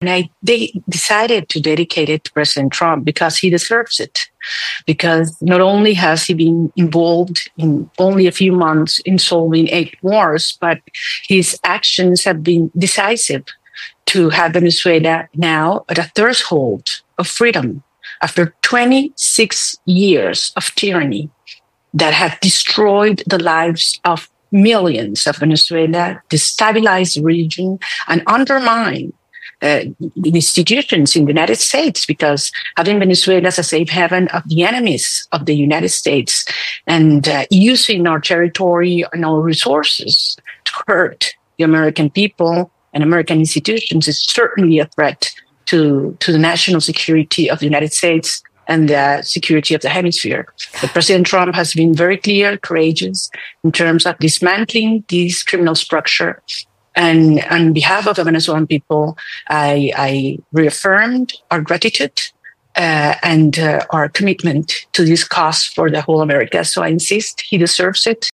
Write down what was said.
they decided to dedicate it to President Trump because he deserves it. Because not only has he been involved in only a few months in solving 8 wars, but his actions have been decisive to have Venezuela now at a threshold of freedom after 26 years of tyranny that have destroyed the lives of millions of Venezuela, destabilized the region, and undermined the institutions in the United States, because having Venezuela as a safe haven of the enemies of the United States and using our territory and our resources to hurt the American people and American institutions is certainly a threat to the national security of the United States and the security of the hemisphere. But President Trump has been very clear, courageous in terms of dismantling this criminal structure. And on behalf of the Venezuelan people, I reaffirmed our gratitude and our commitment to this cause for the whole America. So I insist he deserves it.